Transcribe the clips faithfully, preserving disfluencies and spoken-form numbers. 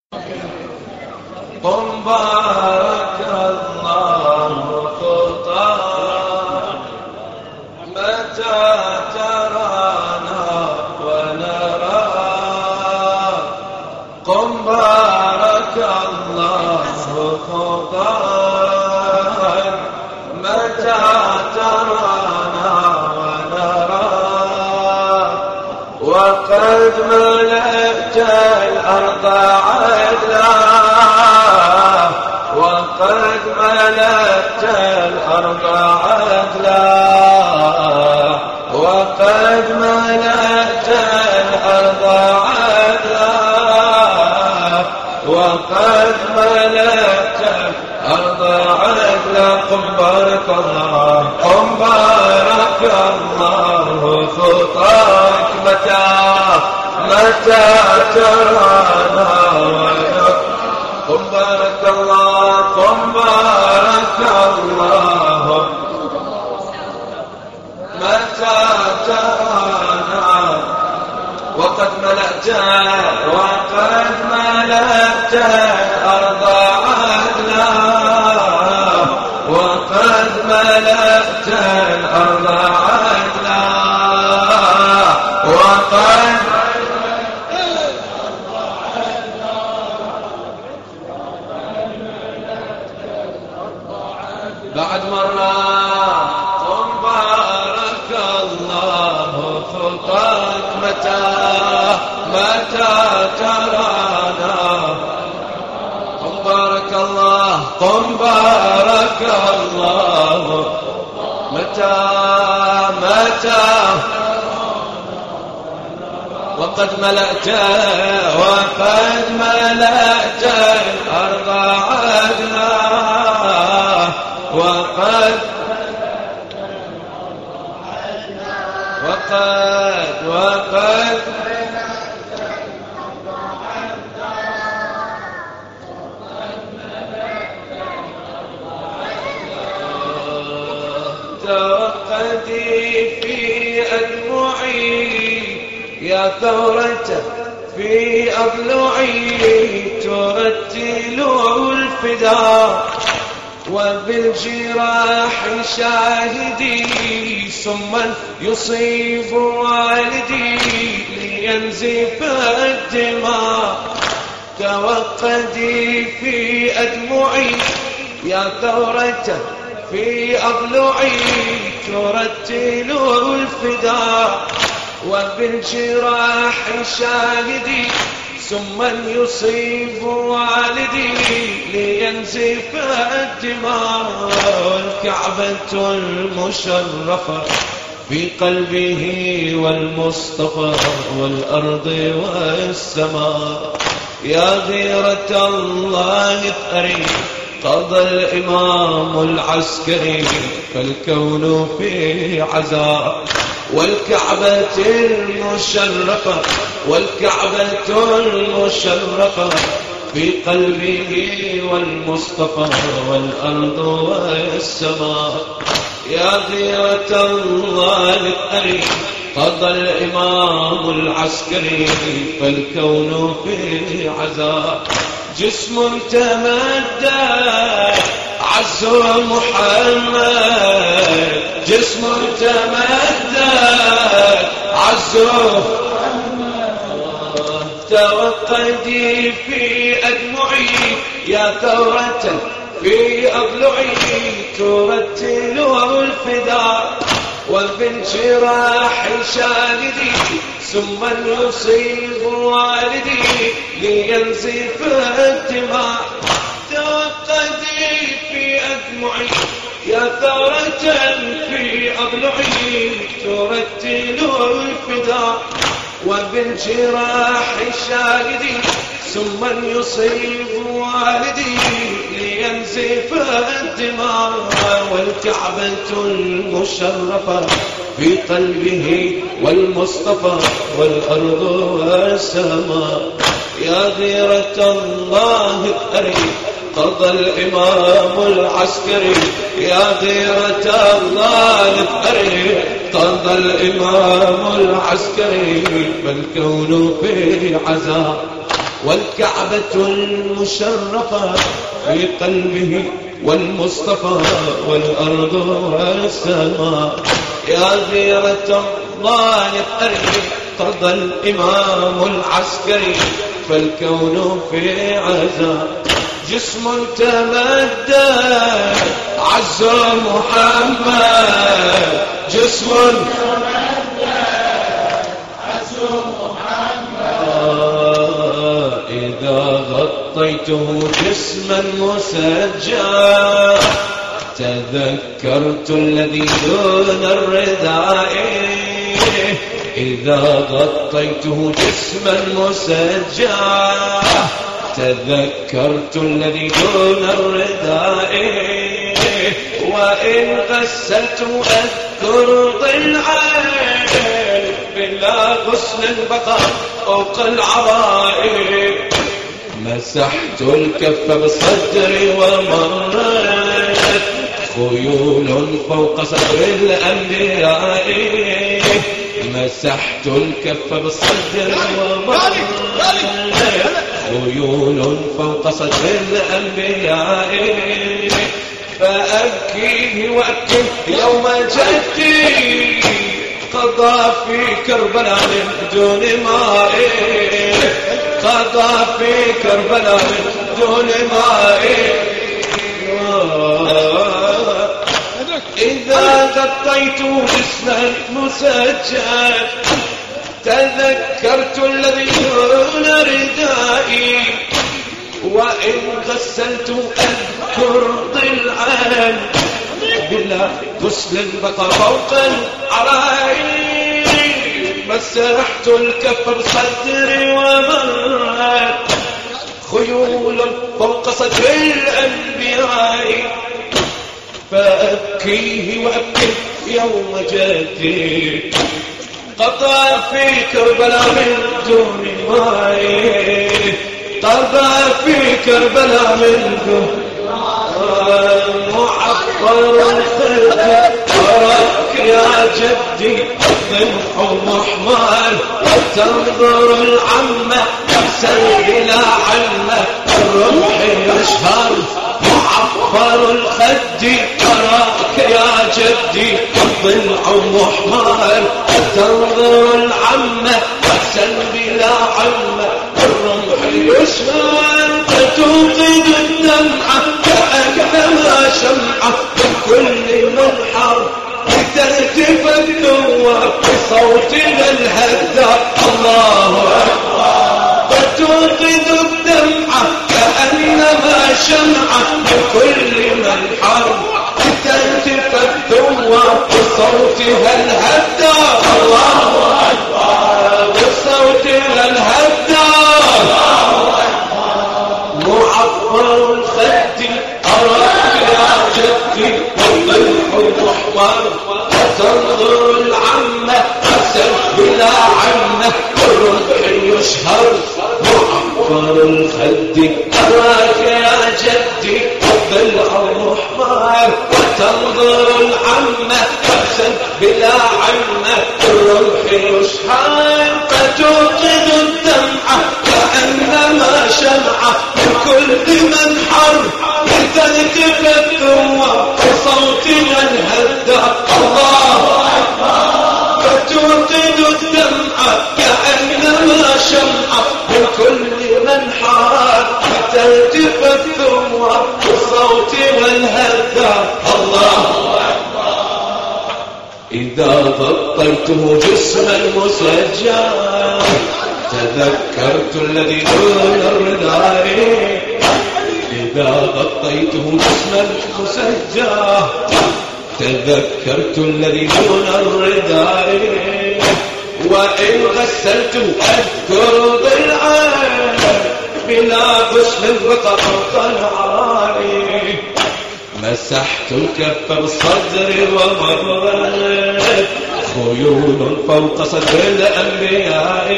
قم بارك الله خطاك متى ترانا ونراك. قم بارك الله خطاك متى ترانا ونراك. وقد ملأت الأرض عدلا وقد ملأت الأرض عدلا وقد ملأت الأرض عدلا وقد ملأت الأرض عدلا. قم بارك الله قم بارك الله خطاك متى متى ترانا ونراك. قم بارك الله قم بارك الله متى ترانا. وقد ملأت وقد ملأت الأرض عدلا وقد ملأت الأرض عدلا وقد بعد مرة. قم بارك الله خطاك متى متى ترانا. قم بارك الله قم بارك الله متى متى. وقد ملأت وقد ملأت الأرض عدلا وقد وقد وقد توقدي في أدمعي يا ثورة في أضلعي ترتل الفداء وبالجراح شاهدي سما يصيب والدي لينزف الدماء. توقدي في أدمعي يا ثورة في أضلعي ترتل الفداء وبالجراح شاهدي سما يصيب والدي لينزف الدماء. والكعبة المشرفة في قلبه والمصطفى والأرض والسماء. يا غيرة الله اثأري قضى الإمام العسكري فالكون في عزاء. والكعبة المشرفة والكعبة المشرفة في قلبه والمصطفى والأرض والسماء. يا غيرة الله اثأري قضى الإمام العسكري فالكون في عزاء. جسم تمدد عز محمد جسم تمدد عز توقدي في أدمعي يا ثورة في أضلعي ترتل الفداء وبالجراح شاهدي سما يصيب والدي لينزف الدماء. توقدي في أدمعي يا ثورة في أضلعي ترتل الفداء وبالجراح شاهدي سما يصيب والدي لينزف الدماء. والكعبة المشرفة في قلبه والمصطفى والأرض والسماء. يا غيرة الله اثأري قضى الإمام العسكري يا غيرة الله اثأري قضى الإمام العسكري فالكون في عزاء. والكعبة المشرفة في قلبه والمصطفى والأرض والسماء. يا غيرة الله يقترب قضى الإمام العسكري فالكون في عزاء. جسم تمدد عز محمد، جسم تمدد عز محمد. إذا غطيته جسما مسجى تذكرت الذي دون الرداء. إذا غطيته جسما مسجى تذكرت الذي دون الرداء. وإن غسلت أذكر ضلعين بلا غسل بقى فوق العرائر. مسحت الكف بالصدر ومرت خيول فوق صدر الأنبياء. مسحت الكف بالصدر ومرت خيول فوق صدر الأنبياء. فأبكيه وأبكي يوم جدي قضى في كربلاء من دون ماء. قضى في كربلاء من دون ماء. إذا غطيت جسما مسجد تذكرت الذي دون ردائي. وإن غسلت أذكر ضلعا بلا غسل بقى فوق العرائر. مسحت الكف بصدري ومرت خيول فوق صدر الأنبياء. فأبكيه وأبكي يوم جدي قضى في كربلاء من دون ماء. قضى في كربلاء من دون معطر الخد وراك يا جدي ضمح محمر. تنظر العمة أحسن إلى عمة الرمح يشهر. معفر الخد وراك يا جدي ضلع محمر. تنظر العمة أحسن بلا عمة الرمح يشهر. فتوقد الدمعة كأنما شمعة بكل منحر. تهتف النوى بصوتنا الهدى الله أكبر. فتوقد الدمعة كأنما شمعة بكل منحر. تهتف النوى بصوتها الهدى الله أكبر. بصوتها الهدى الله أكبر. معطر الخد أراك يا جدي والضلع محمر. تنظر العمة أسد بلا عمة الرمح يشهر. معطر الخد أراك يا جدي والضلع محمر. تنظر العمة أسد بلا عمة الرمح يشهر. فتوقد الدمعة كأنما شمعة بكل منحر. تهتف النوى بصوتنا الهدى الله أكبر. فتوقد الدمعة كأنما شمعة بكل منحر. تهتف النوى بصوتنا الهدى الله أكبر. إذا غطيته جسما مسجى تذكرت الذي دون الرداء. إذا غطيته جسما مسجى تذكرت الذي دون الرداء. وإن غسلته أذكر ضلعا بلا غسل بقى فوق العرائر. مسحت الكف بالصدر ومرت خيول فوق صدر الأنبياء.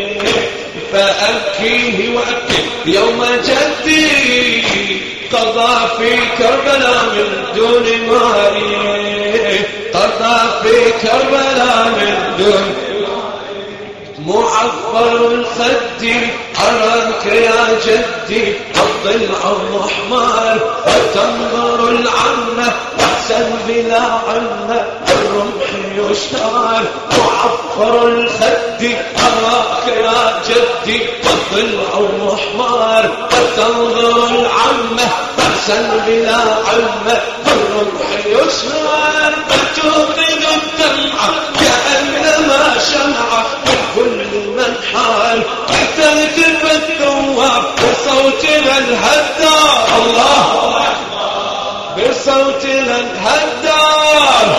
فأبكيه وأبكي يوم جدي قضى في كربلاء من دون ماء. قضى في كربلاء من دون معفر الخد أراك يا جدي الضلع الرحمن تنظر العمة أحسن بلا عمة الرمح يشتعل معفر الخد أراك يا جدي الضلع الرحمن تنظر العمة أحسن بلا عمة الرمح يشتعل توقد الدمعة كأنما شمعة كل من حال تهتف الثواب بصوتنا الهدار الله بصوتنا الهدار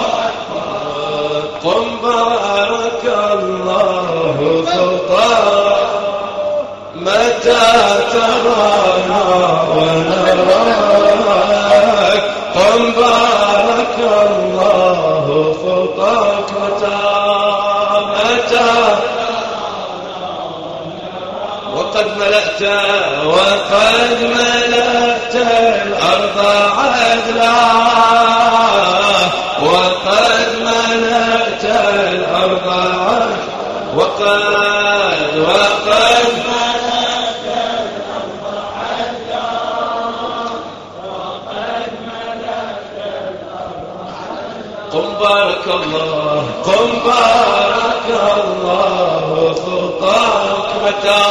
قم بارك الله خطاك متى ترانا ونراك قم بارك الله خطاك متى متى وقد ملأت وقد ملأت الأرض عدلا وقد ملأت الأرض عدلا وقد وقد ملأت الأرض عدلا وقد ملأت الأرض عدلا قم بارك الله قم بارك الله خطاك متى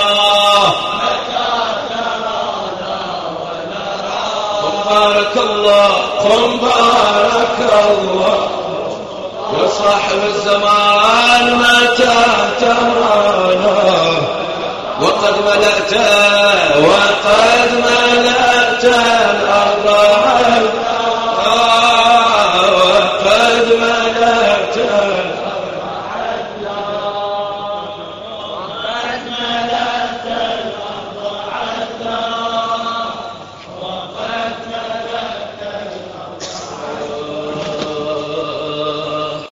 بارك الله قم بارك الله يا صاحب الزمان متى ترانا وقد ملأت وقد